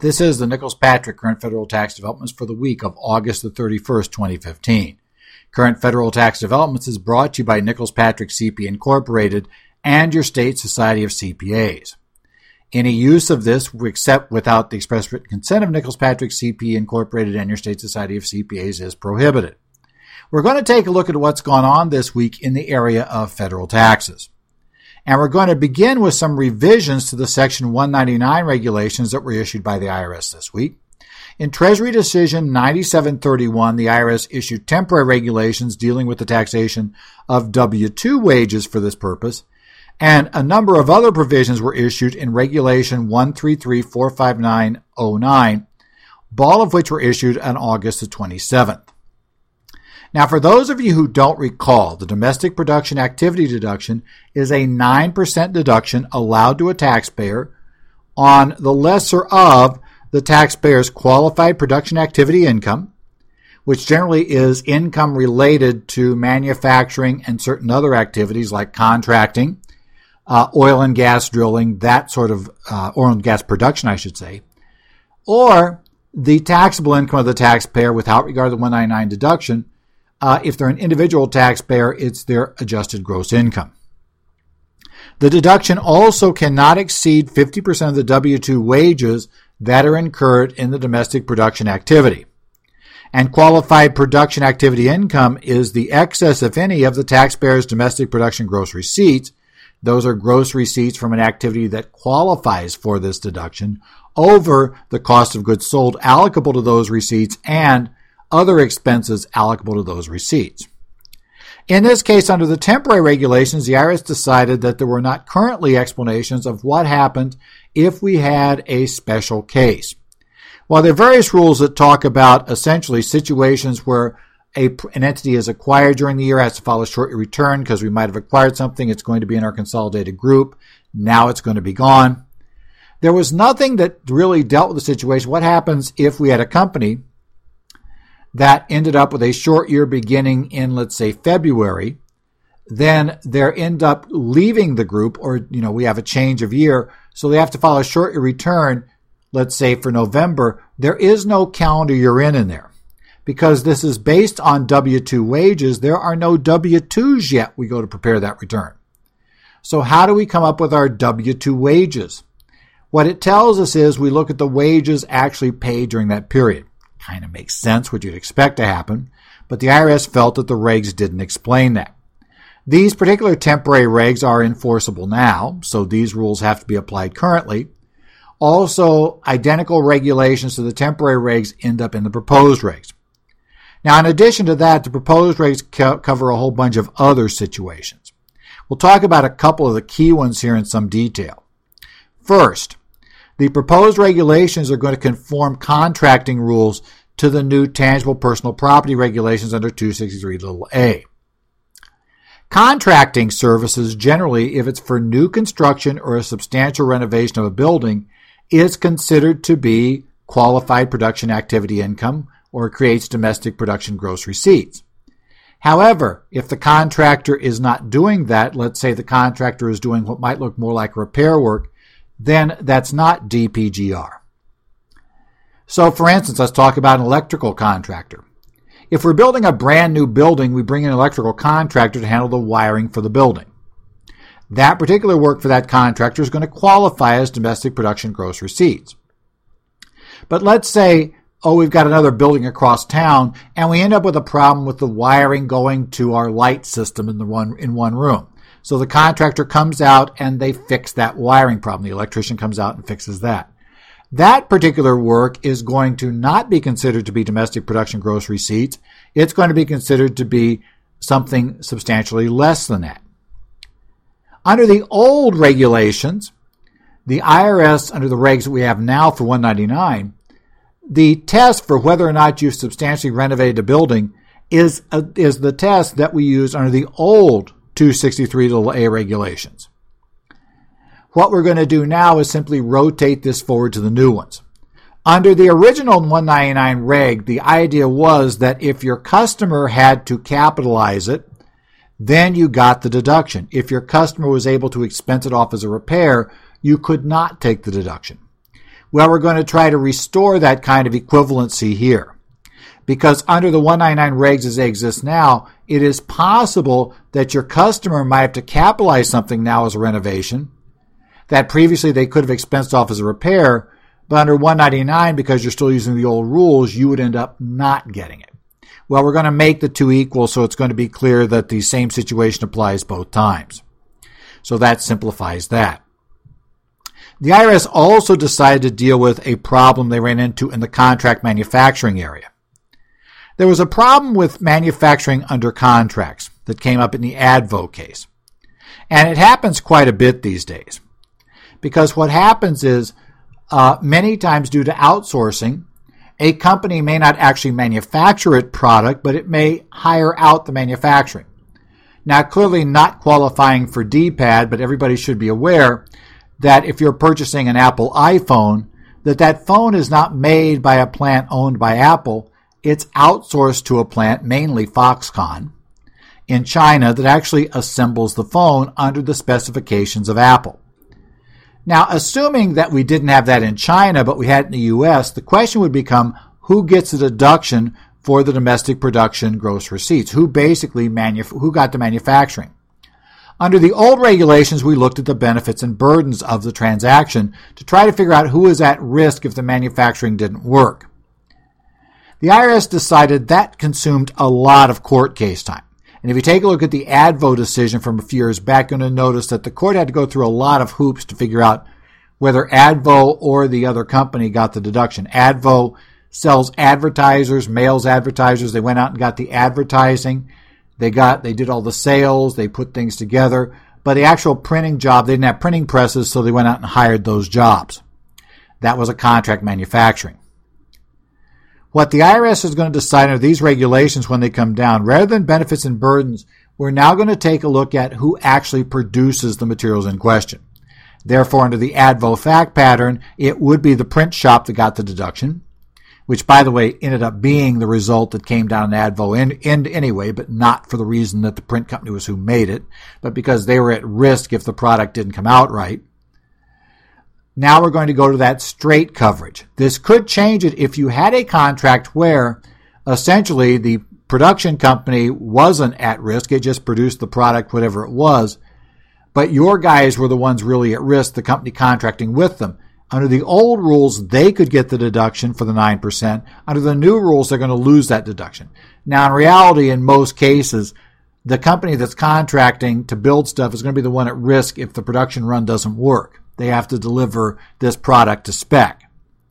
This is the Nichols-Patrick Current Federal Tax Developments for the week of August the 31st, 2015. Current Federal Tax Developments is brought to you by Nichols-Patrick CPA Incorporated and your state society of CPAs. Any use of this, except without the express written consent of Nichols-Patrick CPA Incorporated and your state society of CPAs, is prohibited. We're going to take a look at what's gone on this week in the area of federal taxes. And we're going to begin with some revisions to the Section 199 regulations that were issued by the IRS this week. In Treasury Decision 9731, the IRS issued temporary regulations dealing with the taxation of W-2 wages for this purpose, and a number of other provisions were issued in Regulation 133-45909, all of which were issued on August the 27th. Now, for those of you who don't recall, the domestic production activity deduction is a 9% deduction allowed to a taxpayer on the lesser of the taxpayer's qualified production activity income, which generally is income related to manufacturing and certain other activities like contracting, oil and gas drilling, that sort of oil and gas production, I should say, or the taxable income of the taxpayer without regard to the 199 deduction. If they're an individual taxpayer, it's their adjusted gross income. The deduction also cannot exceed 50% of the W-2 wages that are incurred in the domestic production activity. And qualified production activity income is the excess, if any, of the taxpayer's domestic production gross receipts. Those are gross receipts from an activity that qualifies for this deduction over the cost of goods sold allocable to those receipts and other expenses allocable to those receipts. In this case, under the temporary regulations, the IRS decided that there were not currently explanations of what happened if we had a special case. While there are various rules that talk about essentially situations where an entity is acquired during the year, has to file a short return because we might have acquired something, it's going to be in our consolidated group, now it's going to be gone. There was nothing that really dealt with the situation. What happens if we had a company that ended up with a short year beginning in, let's say, February, then they end up leaving the group, or, we have a change of year, so they have to file a short year return, let's say, for November. There is no calendar year in there. Because this is based on W-2 wages, there are no W-2s yet we go to prepare that return. So how do we come up with our W-2 wages? What it tells us is we look at the wages actually paid during that period. Kind of makes sense what you'd expect to happen, but the IRS felt that the regs didn't explain that. These particular temporary regs are enforceable now, so these rules have to be applied currently. Also, identical regulations to the temporary regs end up in the proposed regs. Now, in addition to that, the proposed regs cover a whole bunch of other situations. We'll talk about a couple of the key ones here in some detail. First, the proposed regulations are going to conform contracting rules to the new tangible personal property regulations under 263(a). Contracting services generally, if it's for new construction or a substantial renovation of a building, is considered to be qualified production activity income or creates domestic production gross receipts. However, if the contractor is not doing that, let's say the contractor is doing what might look more like repair work, then that's not DPGR. So, for instance, let's talk about an electrical contractor. If we're building a brand new building, we bring in an electrical contractor to handle the wiring for the building. That particular work for that contractor is going to qualify as domestic production gross receipts. But let's say, we've got another building across town, and we end up with a problem with the wiring going to our light system in one room. So the contractor comes out and they fix that wiring problem. The electrician comes out and fixes that. That particular work is going to not be considered to be domestic production gross receipts. It's going to be considered to be something substantially less than that. Under the old regulations, the IRS, under the regs that we have now for 199, the test for whether or not you've substantially renovated a building is the test that we used under the old 263(a) regulations. What we're going to do now is simply rotate this forward to the new ones. Under the original 199 reg, the idea was that if your customer had to capitalize it, then you got the deduction. If your customer was able to expense it off as a repair, you could not take the deduction. Well, we're going to try to restore that kind of equivalency here. Because under the 199 regs as they exist now, it is possible that your customer might have to capitalize something now as a renovation that previously they could have expensed off as a repair, but under 199, because you're still using the old rules, you would end up not getting it. Well, we're going to make the two equal, so it's going to be clear that the same situation applies both times. So that simplifies that. The IRS also decided to deal with a problem they ran into in the contract manufacturing area. There was a problem with manufacturing under contracts that came up in the Advo case. And it happens quite a bit these days. Because what happens is, many times due to outsourcing, a company may not actually manufacture its product, but it may hire out the manufacturing. Now, clearly not qualifying for DPAD, but everybody should be aware that if you're purchasing an Apple iPhone, that phone is not made by a plant owned by Apple. It's outsourced to a plant, mainly Foxconn, in China that actually assembles the phone under the specifications of Apple. Now, assuming that we didn't have that in China, but we had it in the U.S., the question would become who gets a deduction for the domestic production gross receipts? Who basically who got the manufacturing? Under the old regulations, we looked at the benefits and burdens of the transaction to try to figure out who is at risk if the manufacturing didn't work. The IRS decided that consumed a lot of court case time. And if you take a look at the Advo decision from a few years back, you're going to notice that the court had to go through a lot of hoops to figure out whether Advo or the other company got the deduction. Advo sells advertisers, mails advertisers. They went out and got the advertising. They did all the sales. They put things together. But the actual printing job, they didn't have printing presses, so they went out and hired those jobs. That was a contract manufacturing. What the IRS is going to decide are these regulations when they come down. Rather than benefits and burdens, we're now going to take a look at who actually produces the materials in question. Therefore, under the Advo fact pattern, it would be the print shop that got the deduction, which, by the way, ended up being the result that came down in Advo end anyway, but not for the reason that the print company was who made it, but because they were at risk if the product didn't come out right. Now we're going to go to that straight coverage. This could change it if you had a contract where essentially the production company wasn't at risk. It just produced the product, whatever it was. But your guys were the ones really at risk, the company contracting with them. Under the old rules, they could get the deduction for the 9%. Under the new rules, they're going to lose that deduction. Now, in reality, in most cases, the company that's contracting to build stuff is going to be the one at risk if the production run doesn't work. They have to deliver this product to spec.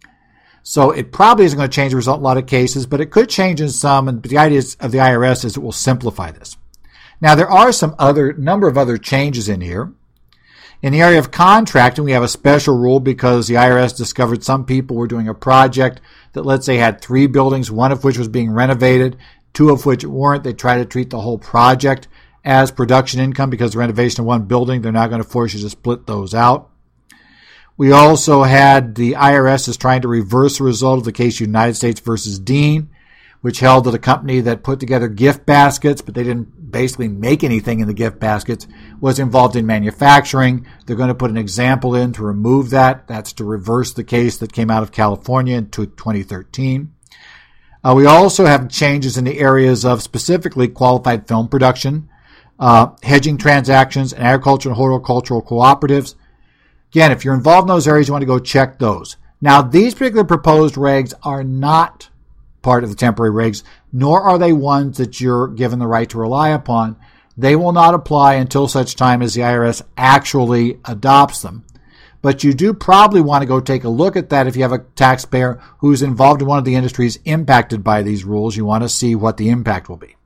So it probably isn't going to change the result in a lot of cases, but it could change in some. And the idea of the IRS is it will simplify this. Now, there are some number of other changes in here. In the area of contracting, we have a special rule because the IRS discovered some people were doing a project that, let's say, had 3 buildings, one of which was being renovated, 2 of which weren't. They try to treat the whole project as production income because the renovation of one building, they're not going to force you to split those out. We also had the IRS is trying to reverse the result of the case United States versus Dean, which held that a company that put together gift baskets, but they didn't basically make anything in the gift baskets, was involved in manufacturing. They're going to put an example in to remove that. That's to reverse the case that came out of California in 2013. We also have changes in the areas of specifically qualified film production, hedging transactions, and agricultural and horticultural cooperatives. Again, if you're involved in those areas, you want to go check those. Now, these particular proposed regs are not part of the temporary regs, nor are they ones that you're given the right to rely upon. They will not apply until such time as the IRS actually adopts them. But you do probably want to go take a look at that if you have a taxpayer who's involved in one of the industries impacted by these rules. You want to see what the impact will be.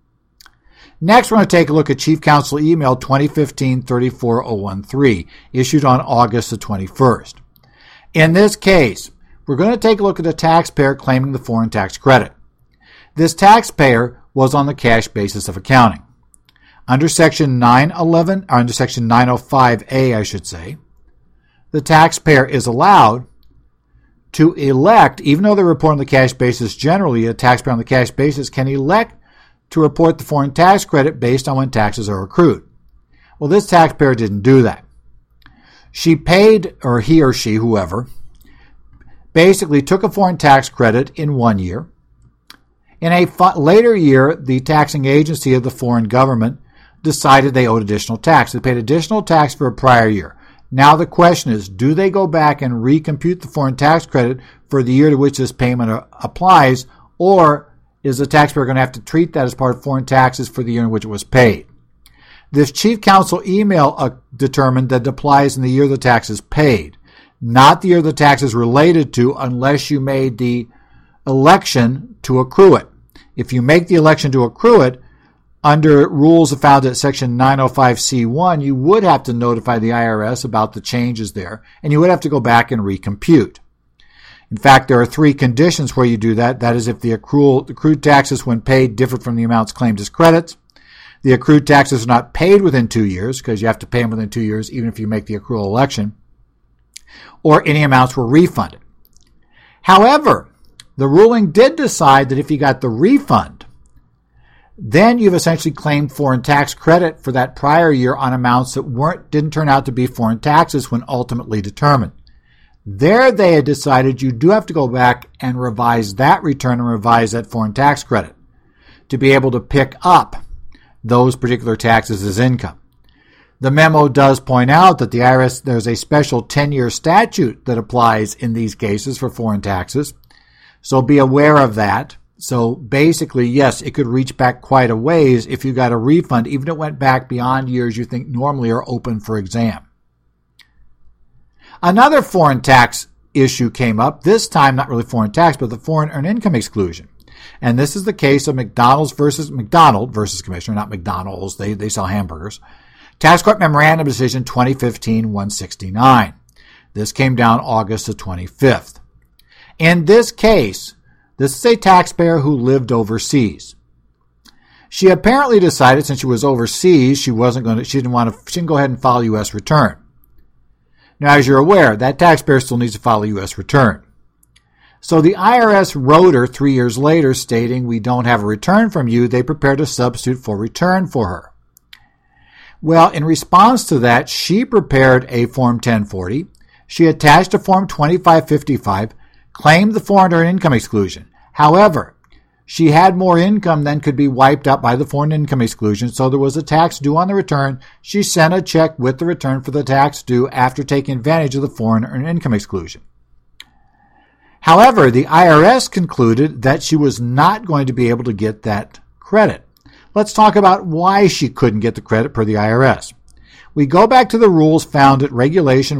Next, we're going to take a look at Chief Counsel Email 2015-34013, issued on August the 21st. In this case, we're going to take a look at a taxpayer claiming the foreign tax credit. This taxpayer was on the cash basis of accounting. Under Section 911, or under Section 905A, I should say, the taxpayer is allowed to elect, even though they report on the cash basis generally, a taxpayer on the cash basis can elect to report the foreign tax credit based on when taxes are accrued. Well, this taxpayer didn't do that. She paid, or he or she, whoever, basically took a foreign tax credit in 1 year. In a later year, the taxing agency of the foreign government decided they owed additional tax. They paid additional tax for a prior year. Now the question is, do they go back and recompute the foreign tax credit for the year to which this payment applies, or is the taxpayer going to have to treat that as part of foreign taxes for the year in which it was paid? This chief counsel email determined that it applies in the year the tax is paid, not the year the tax is related to, unless you made the election to accrue it. If you make the election to accrue it, under rules found at Section 905C1, you would have to notify the IRS about the changes there, and you would have to go back and recompute. In fact, there are 3 conditions where you do that. That is, if the accrued taxes when paid differ from the amounts claimed as credits, the accrued taxes are not paid within 2 years, because you have to pay them within 2 years even if you make the accrual election, or any amounts were refunded. However, the ruling did decide that if you got the refund, then you've essentially claimed foreign tax credit for that prior year on amounts that didn't turn out to be foreign taxes when ultimately determined. There they had decided you do have to go back and revise that return and revise that foreign tax credit to be able to pick up those particular taxes as income. The memo does point out that the IRS, there's a special 10-year statute that applies in these cases for foreign taxes, so be aware of that. So basically, yes, it could reach back quite a ways if you got a refund, even if it went back beyond years you think normally are open for exam. Another foreign tax issue came up, this time not really foreign tax, but the foreign earned income exclusion. And this is the case of McDonald versus Commissioner, not McDonald's, they sell hamburgers. Tax Court Memorandum Decision 2015-169. This came down August the 25th. In this case, this is a taxpayer who lived overseas. She apparently decided, since she was overseas, she didn't go ahead and file a U.S. return. Now, as you're aware, that taxpayer still needs to file a U.S. return. So the IRS wrote her 3 years later stating, we don't have a return from you. They prepared a substitute for return for her. Well, in response to that, she prepared a Form 1040. She attached a Form 2555, claimed the foreign earned income exclusion. However, she had more income than could be wiped out by the foreign income exclusion, so there was a tax due on the return. She sent a check with the return for the tax due after taking advantage of the foreign earned income exclusion. However, the IRS concluded that she was not going to be able to get that credit. Let's talk about why she couldn't get the credit per the IRS. We go back to the rules found at Regulation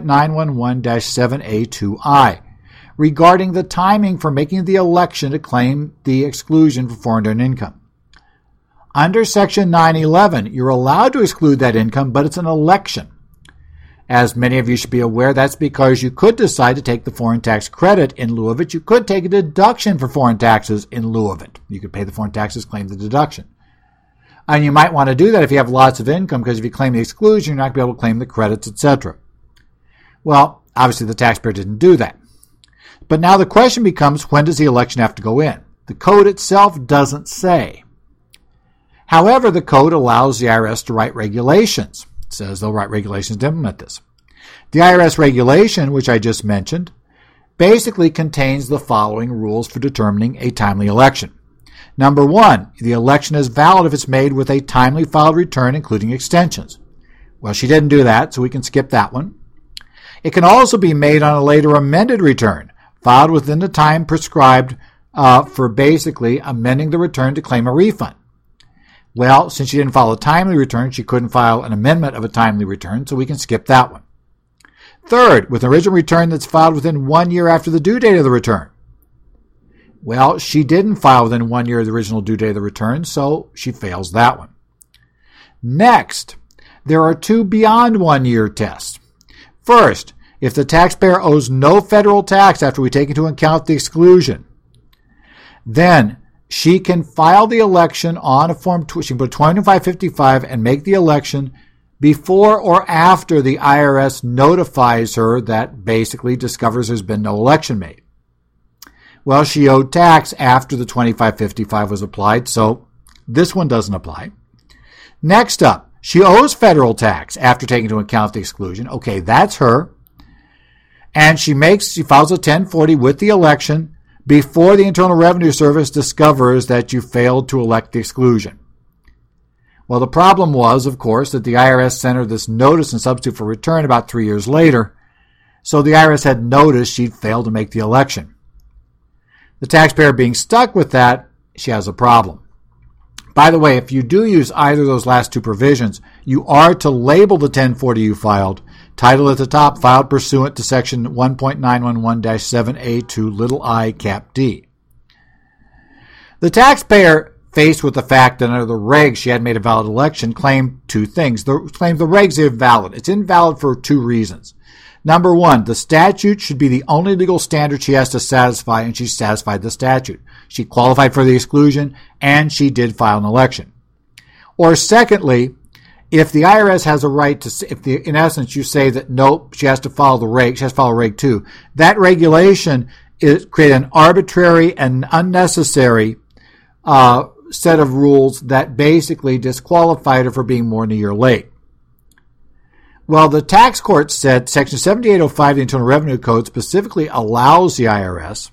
1.911-7A2I regarding the timing for making the election to claim the exclusion for foreign earned income. Under Section 911, you're allowed to exclude that income, but it's an election. As many of you should be aware, that's because you could decide to take the foreign tax credit in lieu of it. You could take a deduction for foreign taxes in lieu of it. You could pay the foreign taxes, claim the deduction. And you might want to do that if you have lots of income, because if you claim the exclusion, you're not going to be able to claim the credits, etc. Well, obviously the taxpayer didn't do that. But now the question becomes, when does the election have to go in? The code itself doesn't say. However, the code allows the IRS to write regulations. It says they'll write regulations to implement this. The IRS regulation, which I just mentioned, basically contains the following rules for determining a timely election. Number 1, the election is valid if it's made with a timely filed return, including extensions. Well, she didn't do that, so we can skip that one. It can also be made on a later amended return, filed within the time prescribed for basically amending the return to claim a refund. Well, since she didn't file a timely return, she couldn't file an amendment of a timely return, so we can skip that one. Third, with an original return that's filed within 1 year after the due date of the return. Well, she didn't file within 1 year of the original due date of the return, so she fails that one. Next, there are 2 beyond 1 year tests. First, if the taxpayer owes no federal tax after we take into account the exclusion, then she can file the election on a Form, she can put 2555 and make the election before or after the IRS notifies her that basically discovers there's been no election made. Well, she owed tax after the 2555 was applied, so this one doesn't apply. Next up, she owes federal tax after taking into account the exclusion. Okay, that's her. and she files a 1040 with the election before the Internal Revenue Service discovers that you failed to elect the exclusion. Well, the problem was, of course, that the IRS sent her this notice and substitute for return about 3 years later, so the IRS had noticed she'd failed to make the election. The taxpayer being stuck with that, she has a problem. By the way, if you do use either of those last two provisions, you are to label the 1040 you filed, title at the top, filed pursuant to section 1.911-7A to little I cap D. The taxpayer, faced with the fact that under the regs she had made a valid election, claimed two things. Claimed the regs are invalid. It's invalid for two reasons. Number one, the statute should be the only legal standard she has to satisfy, and she satisfied the statute. She qualified for the exclusion, and she did file an election. Or secondly, if the IRS has a right to, in essence you say that nope, she has to follow the reg, she has to follow Reg 2, that regulation create an arbitrary and unnecessary set of rules that basically disqualified her for being more than a year late. Well, the tax court said Section 7805 of the Internal Revenue Code specifically allows the IRS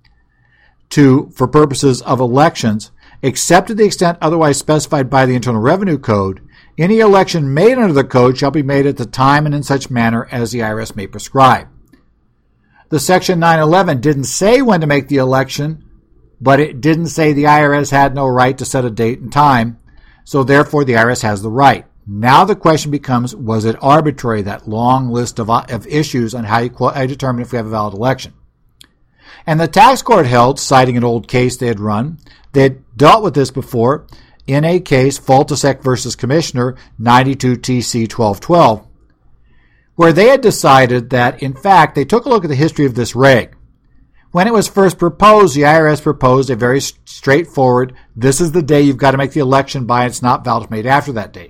to, for purposes of elections, except to the extent otherwise specified by the Internal Revenue Code, any election made under the code shall be made at the time and in such manner as the IRS may prescribe. The Section 911 didn't say when to make the election, but it didn't say the IRS had no right to set a date and time, so therefore the IRS has the right. Now the question becomes, was it arbitrary, that long list of issues on how you determine if we have a valid election? And the tax court held, citing an old case they had run, they had dealt with this before in a case, Faltisek versus Commissioner, 92 TC 1212, where they had decided that, in fact, they took a look at the history of this reg. When it was first proposed, the IRS proposed a very straightforward, this is the day you've got to make the election by, and it's not valid if made after that date.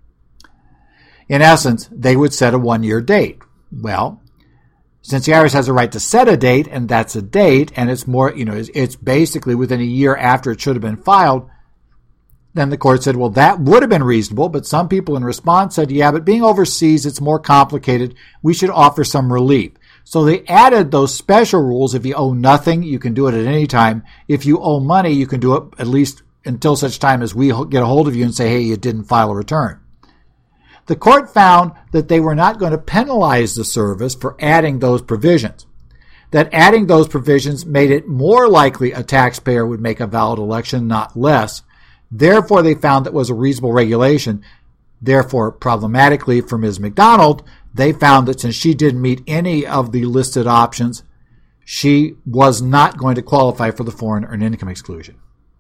In essence, they would set a 1-year date. Well, since the IRS has a right to set a date, and that's a date, and it's more, it's basically within a year after it should have been filed, then the court said, well, that would have been reasonable, but some people in response said, yeah, but being overseas, it's more complicated. We should offer some relief. So they added those special rules. If you owe nothing, you can do it at any time. If you owe money, you can do it at least until such time as we get a hold of you and say, hey, you didn't file a return. The court found that they were not going to penalize the service for adding those provisions, that adding those provisions made it more likely a taxpayer would make a valid election, not less. Therefore, they found that was a reasonable regulation. Therefore, problematically for Ms. McDonald, they found that since she didn't meet any of the listed options, she was not going to qualify for the foreign earned income exclusion.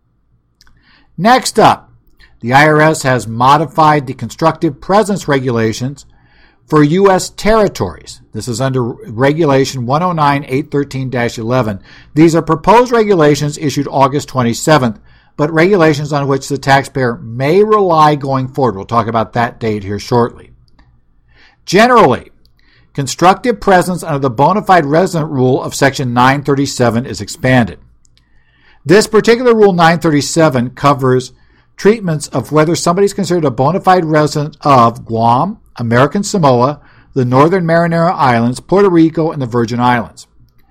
Next up, the IRS has modified the constructive presence regulations for U.S. territories. This is under Regulation 109-813-11. These are proposed regulations issued August 27th, but regulations on which the taxpayer may rely going forward. We'll talk about that date here shortly. Generally, constructive presence under the bona fide resident rule of Section 937 is expanded. This particular Rule 937 covers treatments of whether somebody is considered a bona fide resident of Guam, American Samoa, the Northern Marinara Islands, Puerto Rico, and the Virgin Islands.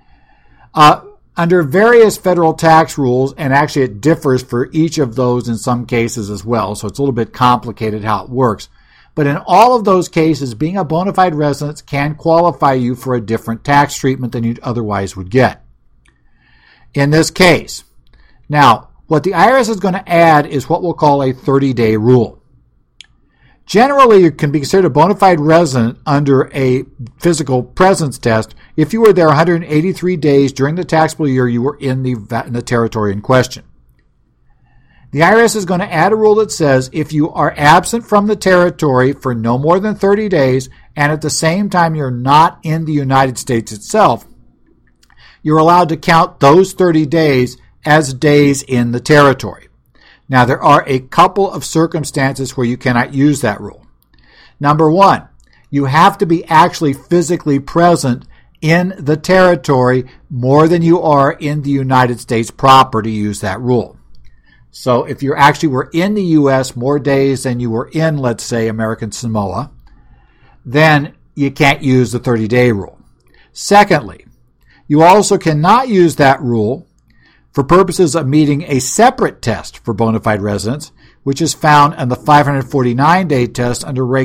Under various federal tax rules, and actually it differs for each of those in some cases as well, so it's a little bit complicated how it works. But in all of those cases, being a bona fide resident can qualify you for a different tax treatment than you otherwise would get. In this case, now, what the IRS is going to add is what we'll call a 30-day rule. Generally, you can be considered a bona fide resident under a physical presence test if you were there 183 days during the taxable year you were in the territory in question. The IRS is going to add a rule that says if you are absent from the territory for no more than 30 days and at the same time you're not in the United States itself, you're allowed to count those 30 days as days in the territory. Now, there are a couple of circumstances where you cannot use that rule. Number one, you have to be actually physically present in the territory more than you are in the United States proper to use that rule. So if you actually were in the U.S. more days than you were in, let's say, American Samoa, then you can't use the 30-day rule. Secondly, you also cannot use that rule for purposes of meeting a separate test for bona fide residence, which is found in the 549-day test under Reg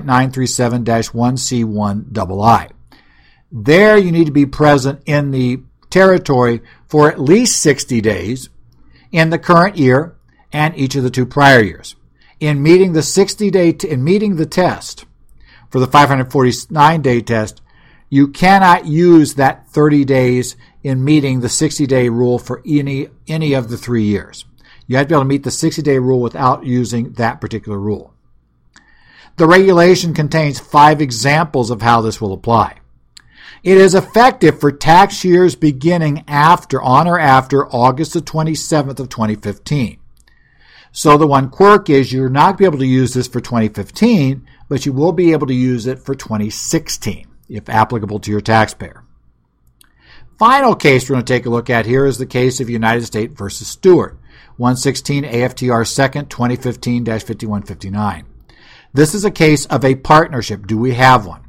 1.937-1C1II. There you need to be present in the territory for at least 60 days in the current year and each of the 2 prior years. In meeting the 60-day in meeting the test for the 549-day test, you cannot use that 30 days in meeting the 60-day rule for any of the 3 years. You have to be able to meet the 60-day rule without using that particular rule. The regulation contains 5 examples of how this will apply. It is effective for tax years beginning on or after August the 27th of 2015. So the one quirk is you're not going to be able to use this for 2015, but you will be able to use it for 2016, if applicable to your taxpayer. Final case we're going to take a look at here is the case of United States versus Stewart, 116 AFTR 2nd, 2015-5159. This is a case of a partnership. Do we have one?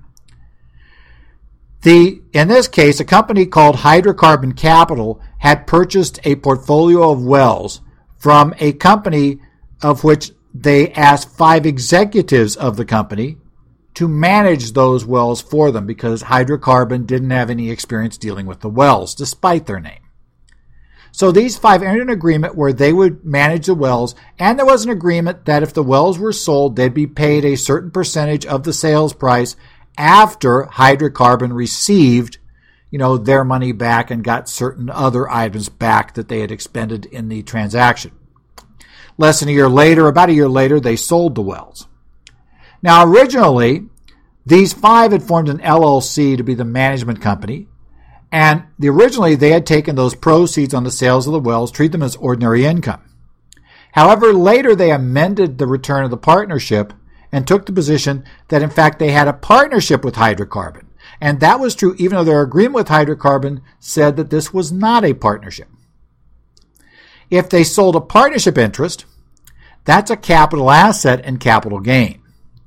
In this case, a company called Hydrocarbon Capital had purchased a portfolio of wells from a company of which they asked 5 executives of the company to manage those wells for them because Hydrocarbon didn't have any experience dealing with the wells, despite their name. So these 5 entered an agreement where they would manage the wells, and there was an agreement that if the wells were sold, they'd be paid a certain percentage of the sales price after Hydrocarbon received, their money back and got certain other items back that they had expended in the transaction. Less than a year later, about a year later, they sold the wells. Now, originally, these 5 had formed an LLC to be the management company, and originally they had taken those proceeds on the sales of the wells, treat them as ordinary income. However, later they amended the return of the partnership and took the position that, in fact, they had a partnership with Hydrocarbon. And that was true even though their agreement with Hydrocarbon said that this was not a partnership. If they sold a partnership interest, that's a capital asset and capital gain.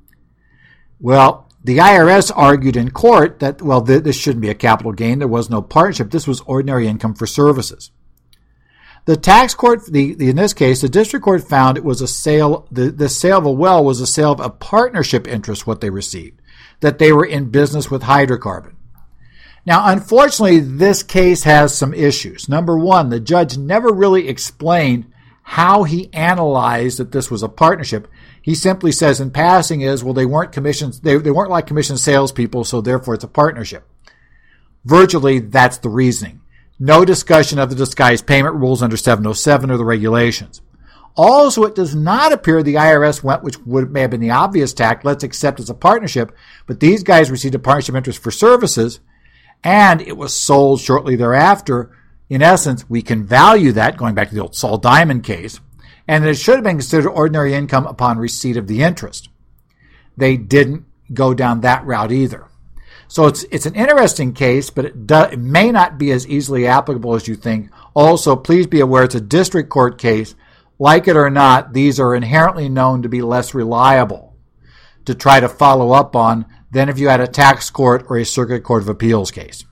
Well, the IRS argued in court that, this shouldn't be a capital gain. There was no partnership. This was ordinary income for services. The tax court, in this case, the district court found it was a sale, the sale of a well was a sale of a partnership interest, what they received, that they were in business with Hydrocarbon. Now, unfortunately, this case has some issues. Number one, the judge never really explained how he analyzed that this was a partnership. He simply says in passing they weren't commissions, they weren't like commission salespeople, so therefore it's a partnership. Virtually, that's the reasoning. No discussion of the disguised payment rules under 707 or the regulations. Also, it does not appear the IRS went, which may have been the obvious tack, let's accept as a partnership, but these guys received a partnership interest for services, and it was sold shortly thereafter. In essence, we can value that, going back to the old Saul Diamond case, and it should have been considered ordinary income upon receipt of the interest. They didn't go down that route either. So it's an interesting case, but it may not be as easily applicable as you think. Also, please be aware it's a district court case. Like it or not, these are inherently known to be less reliable to try to follow up on than if you had a tax court or a circuit court of appeals case.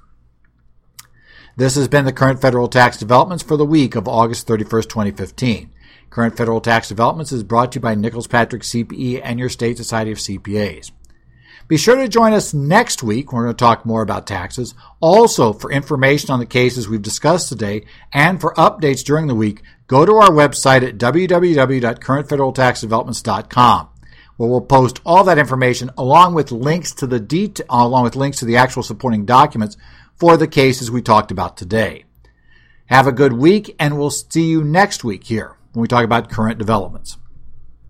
This has been the Current Federal Tax Developments for the week of August 31st, 2015. Current Federal Tax Developments is brought to you by Nichols Patrick CPE and your State Society of CPAs. Be sure to join us next week. We're going to talk more about taxes. Also, for information on the cases we've discussed today and for updates during the week, go to our website at www.currentfederaltaxdevelopments.com, where we'll post all that information along with links to the actual supporting documents for the cases we talked about today. Have a good week, and we'll see you next week here when we talk about current developments.